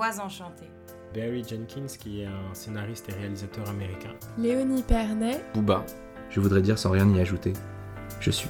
Voix enchantées. Barry Jenkins, qui est un scénariste et réalisateur américain. Léonie Pernet. Booba. Je voudrais dire sans rien y ajouter. Je suis.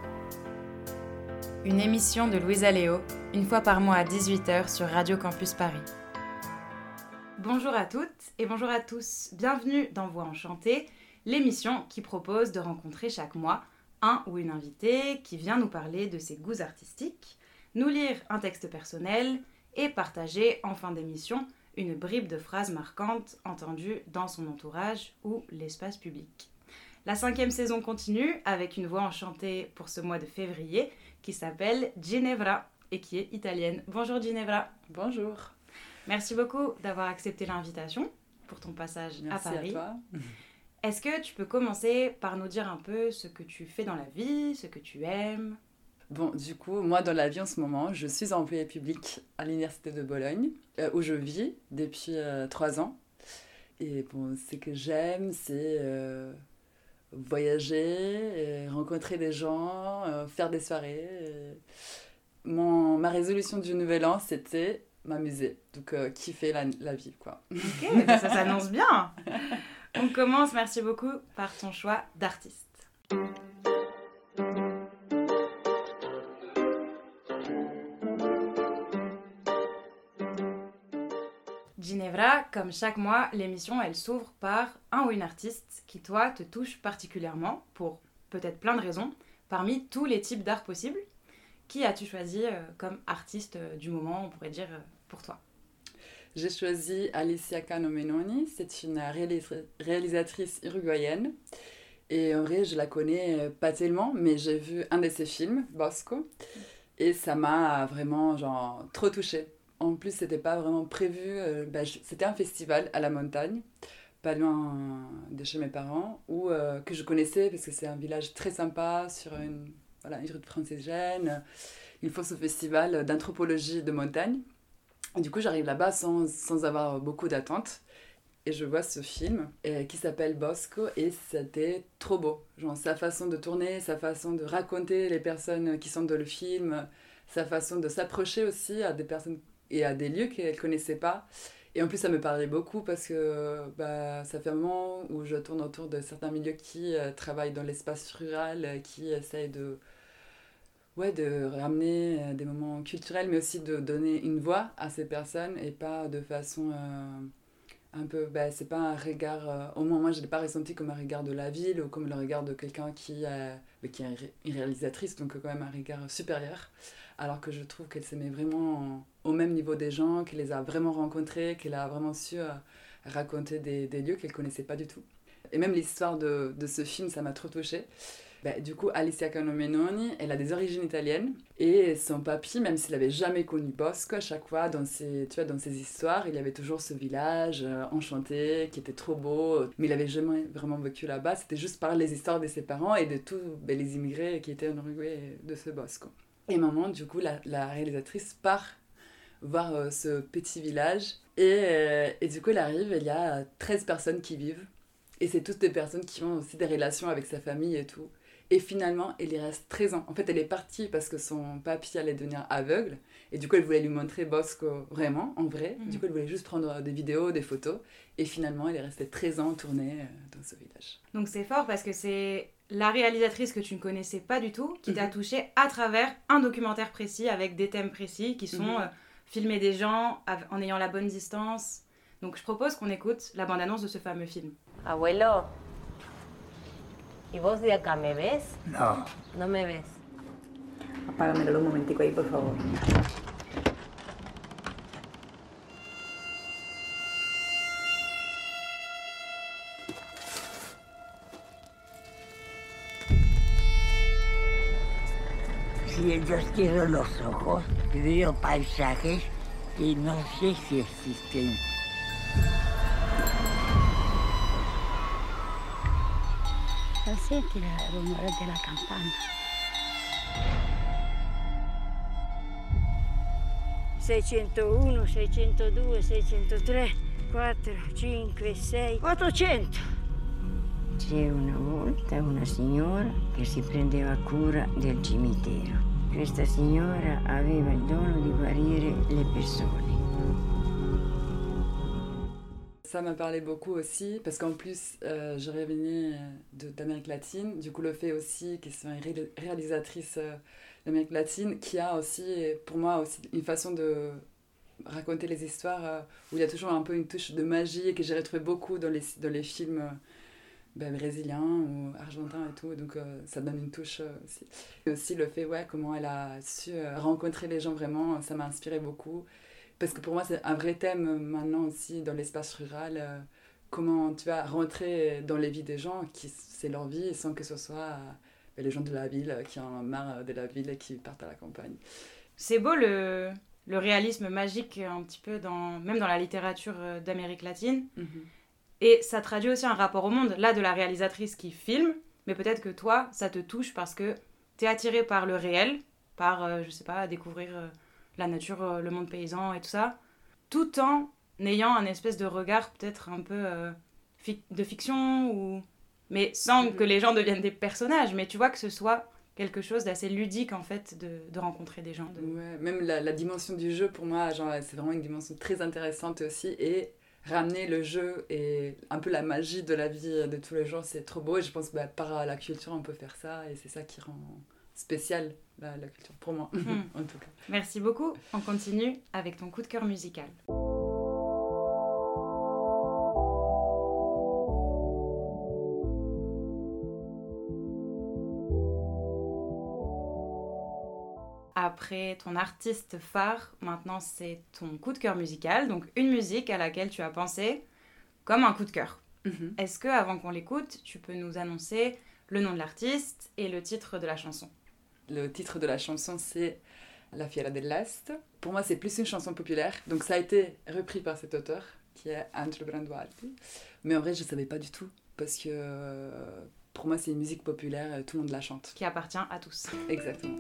Une émission de Louisa Léo, une fois par mois à 18h sur Radio Campus Paris. Bonjour à toutes et bonjour à tous. Bienvenue dans Voix enchantées, l'émission qui propose de rencontrer chaque mois un ou une invitée qui vient nous parler de ses goûts artistiques, nous lire un texte personnel et partager en fin d'émission une bribe de phrases marquantes entendues dans son entourage ou l'espace public. La 5e saison continue avec une voix enchantée pour ce mois de février qui s'appelle Ginevra et qui est italienne. Bonjour Ginevra. Bonjour. Merci beaucoup d'avoir accepté l'invitation pour ton passage à Paris. Merci à toi. Est-ce que tu peux commencer par nous dire un peu ce que tu fais dans la vie, ce que tu aimes ? Bon, du coup, moi dans la vie en ce moment, je suis employée publique à l'Université de Bologne, où je vis depuis 3 ans. Et bon, ce que j'aime, c'est voyager, rencontrer des gens, faire des soirées. Ma résolution du nouvel an, c'était m'amuser. Donc, kiffer la vie, quoi. Ok, ça s'annonce bien. On commence, merci beaucoup, par ton choix d'artiste. Ginevra, comme chaque mois, l'émission, elle s'ouvre par un ou une artiste qui, toi, te touche particulièrement, pour peut-être plein de raisons, parmi tous les types d'art possibles. Qui as-tu choisi comme artiste du moment, on pourrait dire, pour toi ? J'ai choisi Alicia Cano Menoni, c'est une réalisatrice uruguayenne. Et en vrai, je la connais pas tellement, mais j'ai vu un de ses films, Bosco, et ça m'a vraiment trop touchée. En plus, c'était pas vraiment prévu, c'était un festival à la montagne, pas loin de chez mes parents, que je connaissais parce que c'est un village très sympa sur une rue de Francégène. Ils font ce festival d'anthropologie de montagne. Et du coup, j'arrive là-bas sans avoir beaucoup d'attentes. Et je vois ce film qui s'appelle Bosco et c'était trop beau. Sa façon de tourner, sa façon de raconter les personnes qui sont dans le film, sa façon de s'approcher aussi à des personnes et à des lieux qu'elle ne connaissait pas. Et en plus, ça me parlait beaucoup parce que ça fait un moment où je tourne autour de certains milieux qui travaillent dans l'espace rural, qui essayent de ramener des moments culturels, mais aussi de donner une voix à ces personnes et pas de façon un peu... c'est pas un regard... au moins, moi, je ne l'ai pas ressenti comme un regard de la ville ou comme le regard de quelqu'un qui est une réalisatrice, donc quand même un regard supérieur. Alors que je trouve qu'elle se met vraiment au même niveau des gens, qu'elle les a vraiment rencontrés, qu'elle a vraiment su raconter des lieux qu'elle ne connaissait pas du tout. Et même l'histoire de ce film, ça m'a trop touchée. Du coup, Alicia Cano Menoni, elle a des origines italiennes et son papy, même s'il n'avait jamais connu Bosco, à chaque fois dans ses histoires, il y avait toujours ce village enchanté qui était trop beau, mais il n'avait jamais vraiment vécu là-bas. C'était juste par les histoires de ses parents et de tous les immigrés qui étaient en Uruguay de ce Bosco. Et maman, du coup, la réalisatrice part voir ce petit village et du coup, elle arrive, il y a 13 personnes qui vivent et c'est toutes des personnes qui ont aussi des relations avec sa famille et tout. Et finalement, elle y reste 13 ans. En fait, elle est partie parce que son papy allait devenir aveugle. Et du coup, elle voulait lui montrer Bosco vraiment, en vrai. Du coup, elle voulait juste prendre des vidéos, des photos. Et finalement, elle est restée 13 ans tournée dans ce village. Donc c'est fort parce que c'est la réalisatrice que tu ne connaissais pas du tout qui t'a touchée à travers un documentaire précis avec des thèmes précis qui sont filmer des gens en ayant la bonne distance. Donc je propose qu'on écoute la bande-annonce de ce fameux film. Abuelo. ¿Y vos de acá me ves? No. No me ves. Apágamelo un momentico ahí, por favor. Si yo cierro los ojos, veo paisajes que no sé si existen. Senti il rumore della campana. 601, 602, 603, 4, 5, 6, 400. C'è una volta una signora che si prendeva cura del cimitero. Questa signora aveva il dono di guarire le persone. ça m'a parlé beaucoup aussi, parce qu'en plus, je revenais d'Amérique latine. Du coup, le fait aussi qu'elle soit une réalisatrice d'Amérique latine, qui a aussi, pour moi, aussi une façon de raconter les histoires où il y a toujours un peu une touche de magie et que j'ai retrouvé beaucoup dans les films brésiliens ou argentins et tout. Donc, ça donne une touche aussi. Et aussi le fait, comment elle a su rencontrer les gens vraiment, ça m'a inspiré beaucoup. Parce que pour moi, c'est un vrai thème maintenant aussi dans l'espace rural. Comment tu vas rentrer dans les vies des gens, c'est leur vie, sans que ce soit les gens de la ville qui en ont marre de la ville et qui partent à la campagne. C'est beau le réalisme magique, un petit peu, même dans la littérature d'Amérique latine. Mm-hmm. Et ça traduit aussi un rapport au monde, là, de la réalisatrice qui filme, mais peut-être que toi, ça te touche parce que t'es attiré par le réel, par, je sais pas, découvrir... la nature, le monde paysan et tout ça, tout en ayant un espèce de regard peut-être un peu de fiction, mais sans que les gens deviennent des personnages, mais tu vois que ce soit quelque chose d'assez ludique en fait, de rencontrer des gens. Ouais, même la dimension du jeu pour moi, genre, c'est vraiment une dimension très intéressante aussi, et ramener le jeu et un peu la magie de la vie de tous les jours, c'est trop beau, et je pense que par la culture on peut faire ça, et c'est ça qui rend spécial la culture, pour moi, en tout cas. Merci beaucoup. On continue avec ton coup de cœur musical. Après ton artiste phare, maintenant c'est ton coup de cœur musical, donc une musique à laquelle tu as pensé comme un coup de cœur. Mm-hmm. Est-ce que, avant qu'on l'écoute, tu peux nous annoncer le nom de l'artiste et le titre de la chanson ? Le titre de la chanson, c'est La Fiera dell'Est. Pour moi, c'est plus une chanson populaire. Donc, ça a été repris par cet auteur, qui est Angelo Branduardi. Mais en vrai, je ne savais pas du tout. Parce que pour moi, c'est une musique populaire, tout le monde la chante. Qui appartient à tous. Exactement.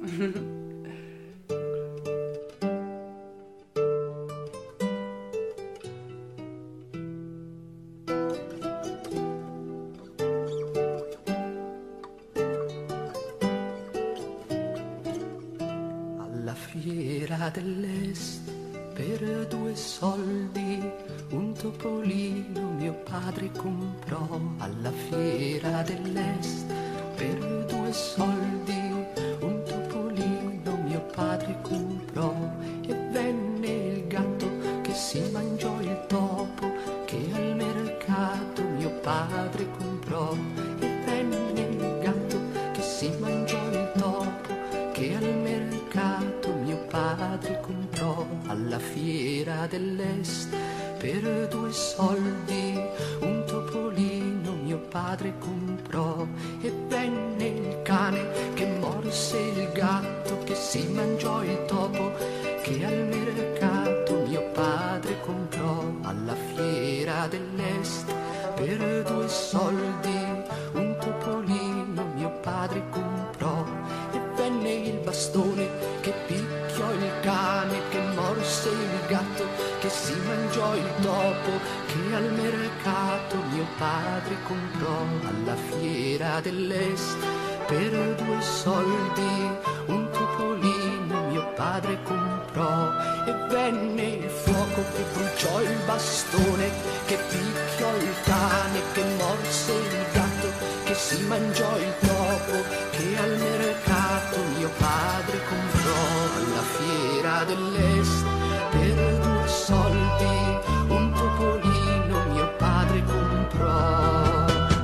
Dell'est per 2 soldi un topolino mio padre comprò alla fiera dell'est per 2 soldi un topolino mio padre comprò e venne il gatto che si mangiò il topo che al mercato mio padre comprò e venne il gatto che si mangiò il topo che al mercato mio padre comprò alla fiera dell'est per 2 soldi un topolino mio padre comprò e venne il cane che morse il gatto che si mangiò il topo che al mercato mio padre comprò alla fiera dell'est per 2 soldi un topolino mio padre comprò e venne il bastone che picchiò il cane che morse il gatto che si mangiò il topo che al mercato mio padre comprò alla fiera dell'est per 2 soldi un topolino mio padre comprò e venne il fuoco che bruciò il bastone che picchiò il cane che morse il gatto che si mangiò il topo che al mercato mio padre comprò alla fiera dell'est per 2 soldi un topolino mio padre comprò.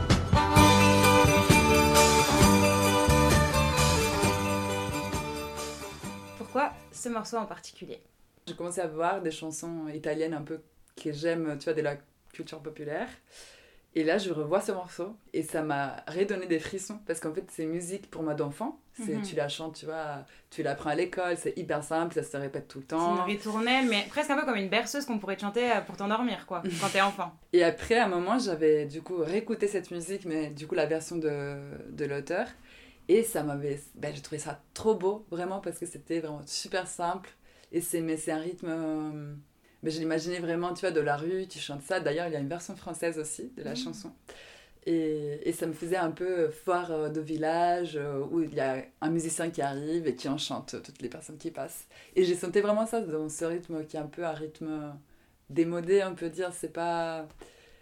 Pourquoi ce morceau en particulier ? J'ai commencé à voir des chansons italiennes un peu que j'aime, tu vois, de la culture populaire. Et là, je revois ce morceau et ça m'a redonné des frissons parce qu'en fait, c'est une musique pour moi d'enfant. Tu la chantes, tu vois, tu l'apprends à l'école, c'est hyper simple, ça se répète tout le temps. C'est une ritournelle, mais presque un peu comme une berceuse qu'on pourrait te chanter pour t'endormir, quoi, quand t'es enfant. Et après, à un moment, j'avais du coup réécouté cette musique, mais du coup, la version de l'auteur. Et ça m'avait... j'ai trouvé ça trop beau, vraiment, parce que c'était vraiment super simple. Et c'est un rythme... je l'imaginais vraiment, tu vois, de la rue, tu chantes ça. D'ailleurs, il y a une version française aussi de la chanson. Et ça me faisait un peu foire de village, où il y a un musicien qui arrive et qui enchante toutes les personnes qui passent. Et j'ai senti vraiment ça dans ce rythme qui est un peu un rythme démodé, on peut dire. C'est pas...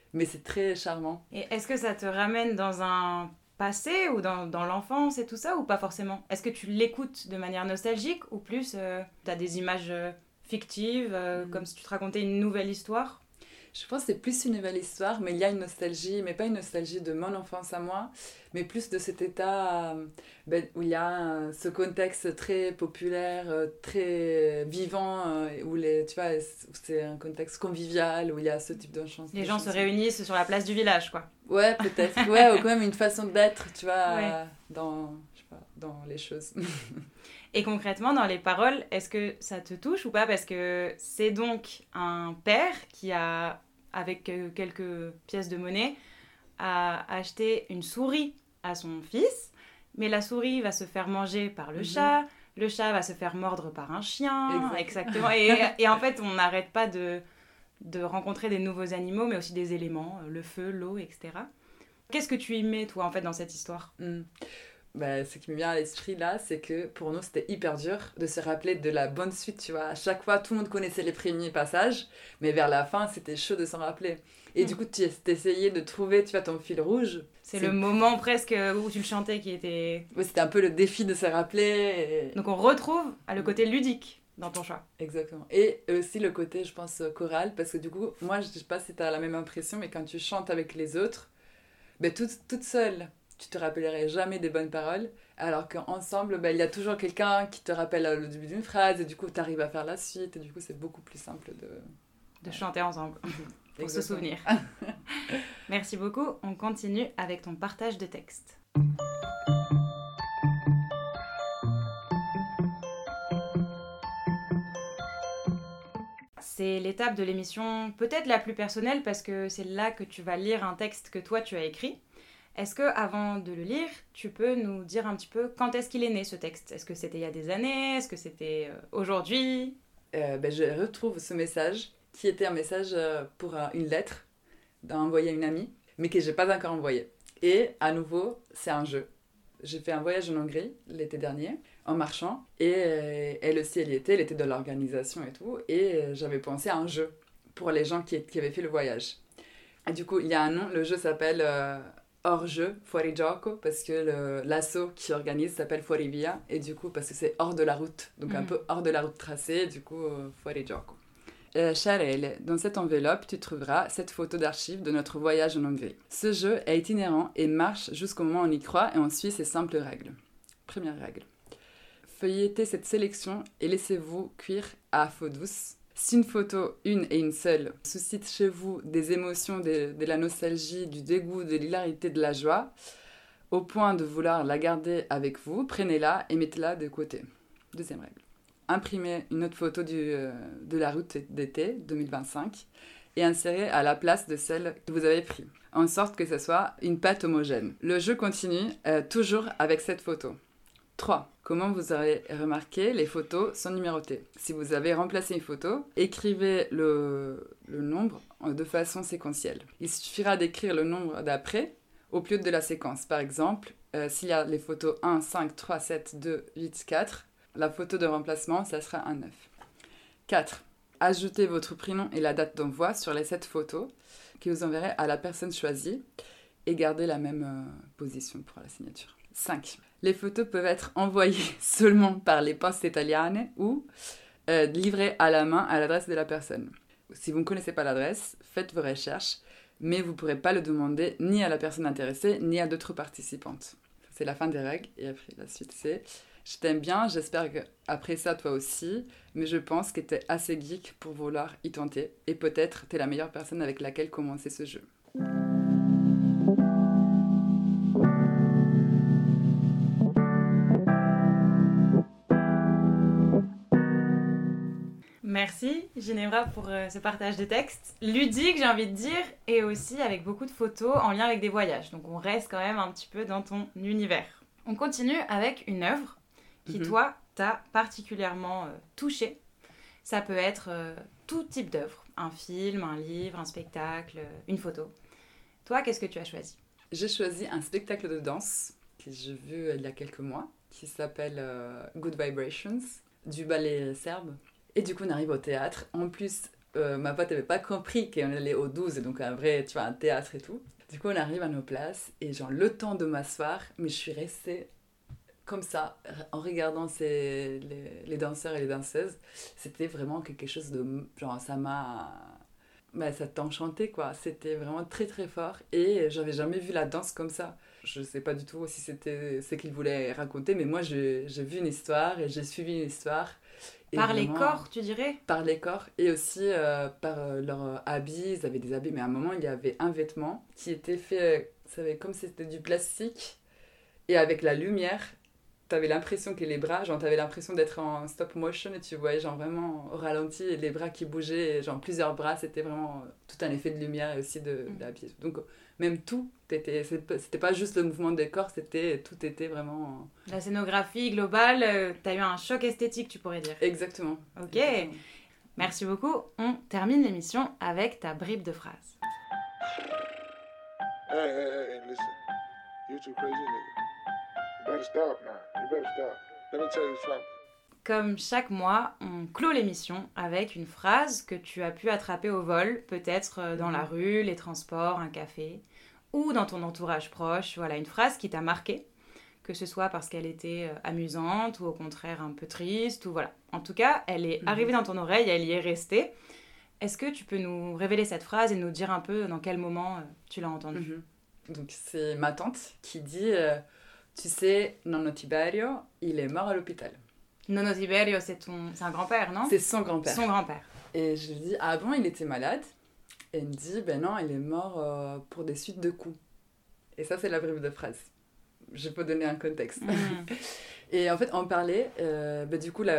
mais c'est très charmant. Et est-ce que ça te ramène dans un passé ou dans l'enfance et tout ça, ou pas forcément? Est-ce que tu l'écoutes de manière nostalgique ou plus t'as des images fictives, comme si tu te racontais une nouvelle histoire? Je pense que c'est plus une nouvelle histoire, mais il y a une nostalgie, mais pas une nostalgie de mon enfance à moi, mais plus de cet état où il y a ce contexte très populaire, très vivant, où tu vois, c'est un contexte convivial, où il y a ce type de chansons. Les gens se réunissent sur la place du village, quoi. Ouais, peut-être. Ouais, ou quand même une façon d'être, tu vois, Ouais. dans les choses. Et concrètement, dans les paroles, est-ce que ça te touche ou pas? Parce que c'est donc un père qui a, avec quelques pièces de monnaie, a acheté une souris à son fils, mais la souris va se faire manger par le chat va se faire mordre par un chien, exactement. Et en fait, on n'arrête pas de rencontrer des nouveaux animaux, mais aussi des éléments, le feu, l'eau, etc. Qu'est-ce que tu y mets, toi, en fait, dans cette histoire? Ce qui me vient à l'esprit là, c'est que pour nous c'était hyper dur de se rappeler de la bonne suite, tu vois. À chaque fois, tout le monde connaissait les premiers passages, mais vers la fin, c'était chaud de s'en rappeler. Et du coup, tu essayais de trouver, tu vois, ton fil rouge. C'est le moment presque où tu le chantais qui était... Ouais, c'était un peu le défi de se rappeler. Donc on retrouve le côté ludique dans ton choix. Exactement. Et aussi le côté, je pense, choral, parce que du coup, moi, je sais pas si tu as la même impression, mais quand tu chantes avec les autres, toute seule, tu te rappellerais jamais des bonnes paroles, alors qu'ensemble, il y a toujours quelqu'un qui te rappelle le début d'une phrase, et du coup, tu arrives à faire la suite, et du coup, c'est beaucoup plus simple de chanter ensemble, pour Exactement. se souvenir. Merci beaucoup. On continue avec ton partage de texte. C'est l'étape de l'émission peut-être la plus personnelle, parce que c'est là que tu vas lire un texte que toi, tu as écrit. Est-ce que, avant de le lire, tu peux nous dire un petit peu quand est-ce qu'il est né, ce texte? Est-ce que c'était il y a des années? Est-ce que c'était aujourd'hui? Je retrouve ce message, qui était un message pour une lettre envoyée à une amie, mais que je n'ai pas encore envoyée. Et à nouveau, c'est un jeu. J'ai fait un voyage en Hongrie l'été dernier, en marchant, et elle aussi, elle y était, elle était dans l'organisation et tout, et j'avais pensé à un jeu pour les gens qui avaient fait le voyage. Et du coup, il y a un nom, le jeu s'appelle... hors-jeu, Fuori Gioco, parce que l'asso qui organise s'appelle Fuori Via, et du coup, parce que c'est hors de la route, donc un peu hors de la route tracée, du coup, Fuori Gioco. Chère Elle, dans cette enveloppe, tu trouveras cette photo d'archives de notre voyage en Hongrie. Ce jeu est itinérant et marche jusqu'au moment où on y croit, et on suit ses simples règles. Première règle. Feuilletez cette sélection et laissez-vous cuire à feu douce. Si une photo, une et une seule, suscite chez vous des émotions, de la nostalgie, du dégoût, de l'hilarité, de la joie, au point de vouloir la garder avec vous, prenez-la et mettez-la de côté. Deuxième règle. Imprimez une autre photo de la route d'été 2025 et insérez à la place de celle que vous avez prise, en sorte que ce soit une pâte homogène. Le jeu continue toujours avec cette photo. 3. Comment vous aurez remarqué, les photos sont numérotées. Si vous avez remplacé une photo, écrivez le nombre de façon séquentielle. Il suffira d'écrire le nombre d'après au plus haut de la séquence. Par exemple, s'il y a les photos 1, 5, 3, 7, 2, 8, 4, la photo de remplacement, ça sera un 9. 4. Ajoutez votre prénom et la date d'envoi sur les 7 photos que vous enverrez à la personne choisie et gardez la même position pour la signature. 5. Les photos peuvent être envoyées seulement par les postes italiennes ou livrées à la main à l'adresse de la personne. Si vous ne connaissez pas l'adresse, faites vos recherches, mais vous ne pourrez pas le demander ni à la personne intéressée, ni à d'autres participantes. C'est la fin des règles, et après la suite c'est « Je t'aime bien, j'espère qu'après ça toi aussi, mais je pense que t'es assez geek pour vouloir y tenter, et peut-être t'es la meilleure personne avec laquelle commencer ce jeu. » Merci Ginevra pour ce partage de texte. Ludique, j'ai envie de dire, et aussi avec beaucoup de photos en lien avec des voyages. Donc on reste quand même un petit peu dans ton univers. On continue avec une œuvre qui, toi, t'a particulièrement touché. Ça peut être tout type d'œuvre. Un film, un livre, un spectacle, une photo. Toi, qu'est-ce que tu as choisi? J'ai choisi un spectacle de danse que j'ai vu il y a quelques mois, qui s'appelle Good Vibrations, du ballet serbe. Et du coup, on arrive au théâtre. En plus, ma pote n'avait pas compris qu'on allait au 12, et donc un vrai, tu vois, un théâtre et tout. Du coup, on arrive à nos places, et genre, le temps de m'asseoir, mais je suis restée comme ça, en regardant les danseurs et les danseuses. C'était vraiment quelque chose de... Genre, ça m'a... Bah, ça t'enchantait, quoi. C'était vraiment très, très fort. Et j'avais jamais vu la danse comme ça. Je sais pas du tout si c'était ce qu'ils voulaient raconter, mais moi, j'ai vu une histoire et j'ai suivi une histoire. Et par vraiment, les corps, tu dirais? Par les corps et aussi par leurs habits. Ils avaient des habits, mais à un moment, il y avait un vêtement qui était fait, vous savez, comme c'était du plastique. Et avec la lumière, t'avais l'impression que les bras, genre t'avais l'impression d'être en stop motion et tu voyais genre vraiment au ralenti et les bras qui bougeaient, et genre plusieurs bras, c'était vraiment tout un effet de lumière et aussi d'habits. Donc même tout, c'était pas juste le mouvement des corps, tout était vraiment... La scénographie globale, t'as eu un choc esthétique, tu pourrais dire. Exactement. Ok, Exactement. Merci beaucoup. On termine l'émission avec ta bribe de phrase. Hey, listen. You too crazy, nigga. You better stop now. You better stop. Let me tell you something. Comme chaque mois, on clôt l'émission avec une phrase que tu as pu attraper au vol, peut-être dans la rue, les transports, un café, ou dans ton entourage proche. Voilà, une phrase qui t'a marqué, que ce soit parce qu'elle était amusante ou au contraire un peu triste, ou voilà. En tout cas, elle est arrivée dans ton oreille, elle y est restée. Est-ce que tu peux nous révéler cette phrase et nous dire un peu dans quel moment tu l'as entendue? Donc c'est ma tante qui dit tu sais, Nonno Tiberio, il est mort à l'hôpital. Nonno Tiberio, c'est un grand-père, non? C'est son grand-père. Son grand-père. Et je lui dis, ah bon, il était malade? Et elle me dit, ben non, il est mort pour des suites de coups. Et ça, c'est la bribe de phrase. Je peux donner un contexte. Et en fait, on parlait, du coup,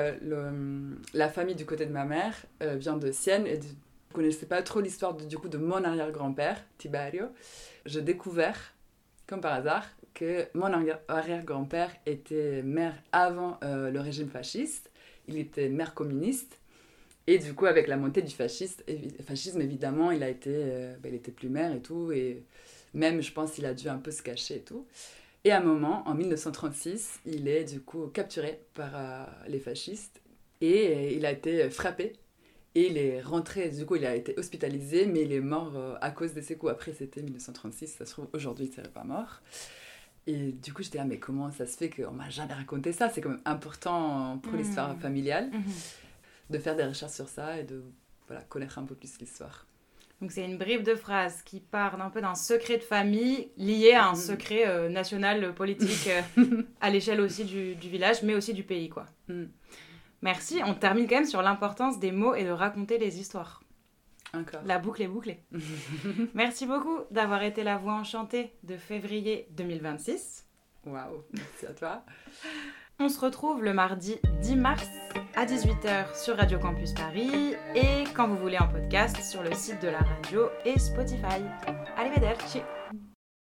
la famille du côté de ma mère vient de Sienne, et je ne connaissais pas trop l'histoire de mon arrière-grand-père, Tiberio. J'ai découvert, comme par hasard, que mon arrière-grand-père était maire avant le régime fasciste. Il était maire communiste. Et du coup, avec la montée du fascisme, évidemment, il était plus maire et tout. Et même, je pense, il a dû un peu se cacher et tout. Et à un moment, en 1936, il est du coup capturé par les fascistes. Et il a été frappé. Et il est rentré, du coup, il a été hospitalisé, mais il est mort à cause de ses coups. Après, c'était 1936, ça se trouve, aujourd'hui, il ne serait pas mort. Et du coup, j'étais là, mais comment ça se fait qu'on m'a jamais raconté ça? C'est quand même important pour l'histoire familiale de faire des recherches sur ça et de connaître un peu plus l'histoire. Donc c'est une bribe de phrase qui part un peu d'un secret de famille lié à un secret national politique à l'échelle aussi du village, mais aussi du pays, quoi. Merci. On termine quand même sur l'importance des mots et de raconter les histoires. Encore. La boucle est bouclée. Merci beaucoup d'avoir été la voix enchantée de février 2026. Waouh, merci à toi. On se retrouve le mardi 10 mars à 18h sur Radio Campus Paris et quand vous voulez en podcast sur le site de la radio et Spotify. Arrivederci.